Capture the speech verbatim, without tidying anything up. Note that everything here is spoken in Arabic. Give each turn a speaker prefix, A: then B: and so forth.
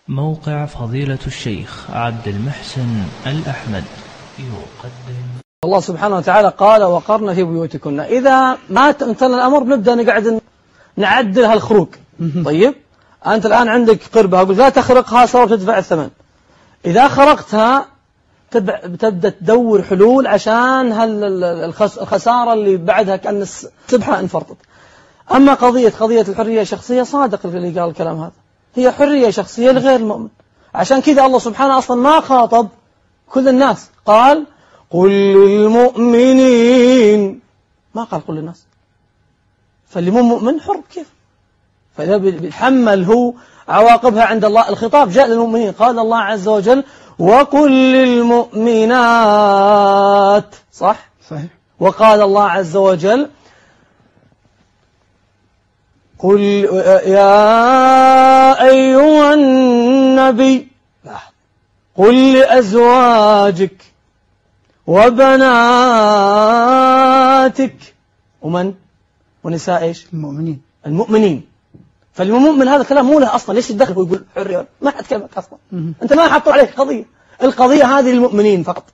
A: موقع فضيلة الشيخ عبد المحسن الأحمد يقدم.
B: الله سبحانه وتعالى قال وقرن في بيوتكن. إذا ما تمثل الأمر بنبدأ نقعد نعدل هالخروق. طيب أنت الآن عندك قربة، أقول لا تخرقها سوف تدفع الثمن. إذا خرقتها تبدأ تدور حلول عشان الخسارة اللي بعدها كأن السبحة انفرطت. أما قضية قضية الحرية الشخصية، صادق اللي قال الكلام هذا، هي حرية شخصية لغير المؤمن. عشان كذا الله سبحانه أصلا ما خاطب كل الناس، قال قل للمؤمنين، ما قال قل للناس. فاللي مو مؤمن حر كيف؟ فإذا بيتحمل هو عواقبها عند الله. الخطاب جاء للمؤمنين، قال الله عز وجل وقل للمؤمنات، صح؟
C: صحيح.
B: وقال الله عز وجل قل يا أيها النبي قل لأزواجك وبناتك ومن ونساء إيش؟
C: المؤمنين
B: المؤمنين. فالمؤمن هذا الكلام مو له أصلا، ليش يتدخل ويقول حرية؟ ما حد كلمك أصلا. أنت ما حطوا عليك قضية، القضية هذه للمؤمنين فقط.